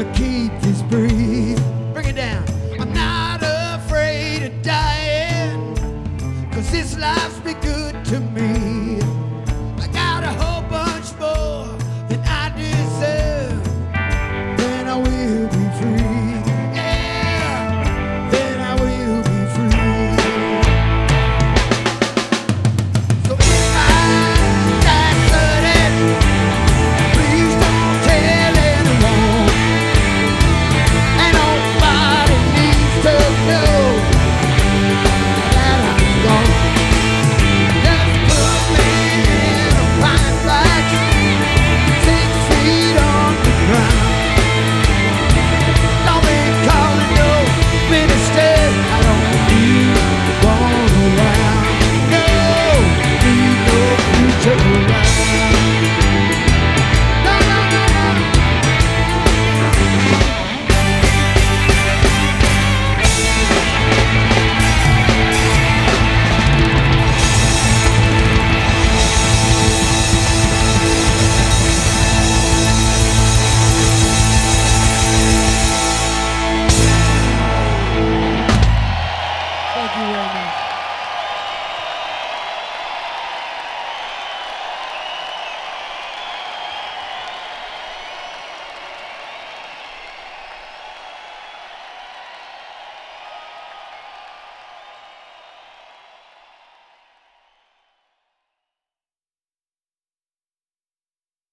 keep this breath. Bring it down. I'm not afraid of dying, 'cause this life's been good to me. I got a whole bunch more than I deserve. Then I will be free. Yeah, then I will be free. So if I die sudden, please don't tell anyone. And nobody needs to know that I'm gone. Just put me in a pine box, 6 feet on the ground. Don't be calling no minister. I don't need one around. No, need no preacher around. No, no, no, no. Thank you very much.